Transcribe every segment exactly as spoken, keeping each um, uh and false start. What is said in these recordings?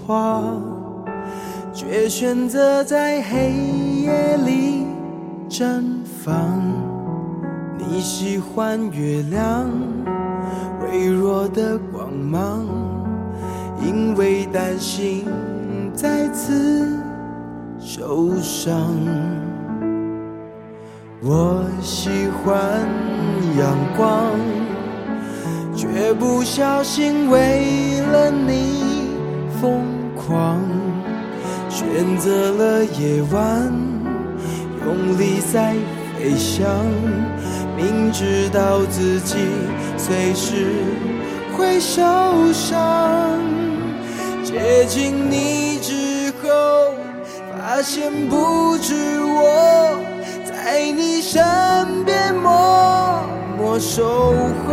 花，却选择在黑夜里绽放。你喜欢月亮微弱的光芒，因为担心再次受伤。我喜欢阳光，却不小心为了你疯狂，选择了夜晚，用力在飞翔，明知道自己随时会受伤。接近你之后，发现不止我在你身边默默守候，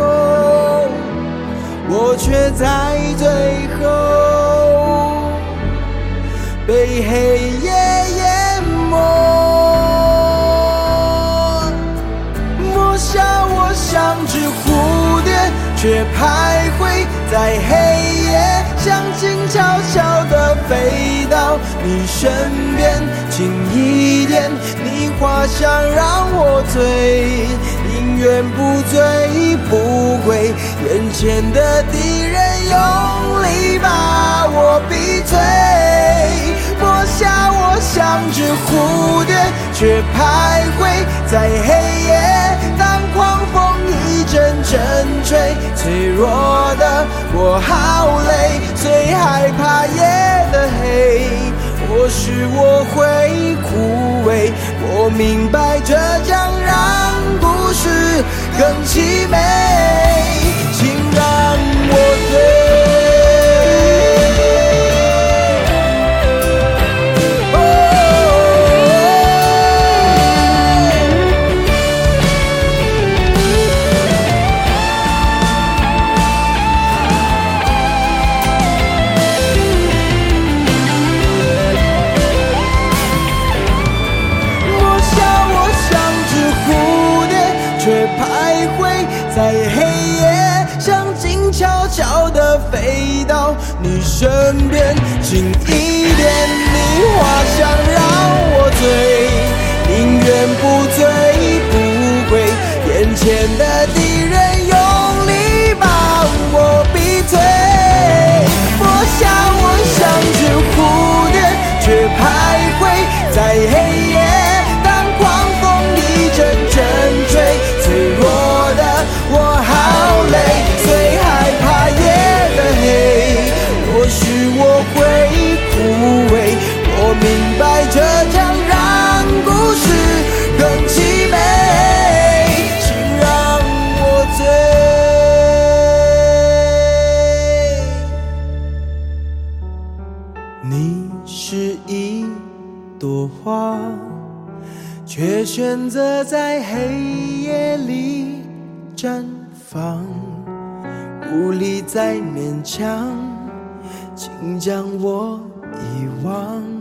我却在最后被黑夜淹没。摸下我像只蝴蝶，却徘徊在黑夜，想静悄悄地飞到你身边，近一点，你话想让我醉，宁愿不醉不归，眼前的敌人用力把我逼退。摸下我像只蝴蝶，却徘徊在黑夜，当狂风一阵阵吹，脆弱的我好累，最害怕夜的黑，或许我会枯萎，我明白这将让故事更凄美，请让我醉。在黑夜，想静悄悄地飞到你身边，近一点，你话想让我醉，宁愿不醉不归，眼前的敌人用力把我逼退。摸下我像只蝴蝶，却徘徊在黑夜，当狂风一阵阵吹，脆弱的我好累，最害怕夜的黑，或许我会枯萎，我明白这将让故事更凄美，请让我醉。你是一朵花，却选择在黑夜里绽放，无力再勉强，请将我遗忘。